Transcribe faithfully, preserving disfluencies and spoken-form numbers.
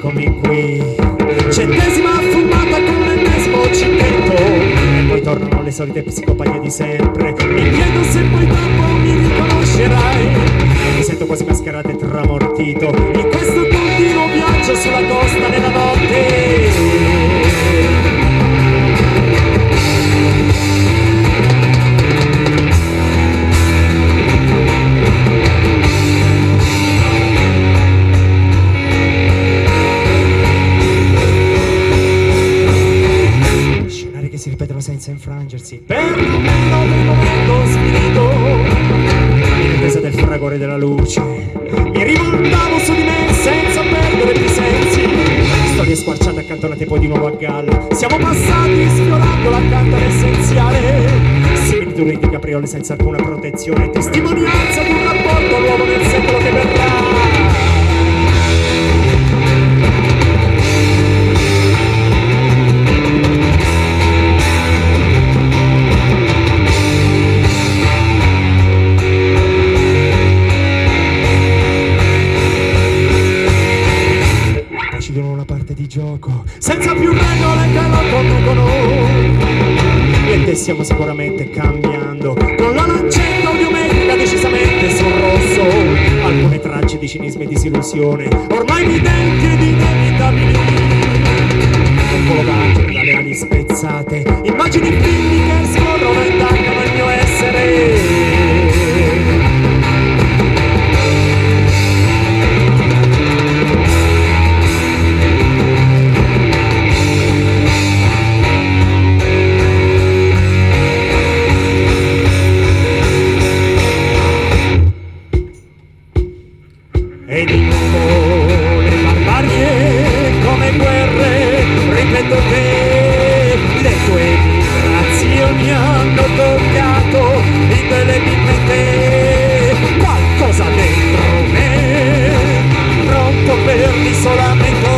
eccomi qui, centesima fumata con l'ennesimo cicchetto, e poi tornano le solite psicopatie di sempre. Mi chiedo se poi dopo mi riconoscerai, mi sento quasi mascherato e tramortito in questo continuo viaggio sulla costa nella notte. Si ripetono senza infrangersi, perlomeno un momento spirito in attesa del fragore della luce. Mi rivoltavo su di me senza perdere più sensi, storie squarciate accantonate poi di nuovo a galla. Siamo passati sfiorando l'accanto all'essenziale, similitudini di capriole senza alcuna protezione, testimonianza di un rapporto nuovo nel secolo che verrà. Una parte di gioco senza più regole che lo conducono, e stiamo sicuramente cambiando con la lancetta audiometrica decisamente sul rosso. Alcune tracce di cinismo e disillusione ormai evidenti ed inevitabili, colorate dalle ali spezzate, immagini figli che scorrono e intaccano il mio essere. E di nuovo le barbarie come guerre, ripeto che le tue vibrazioni hanno toccato indelebilmente qualcosa dentro me, pronto per l'isolamento.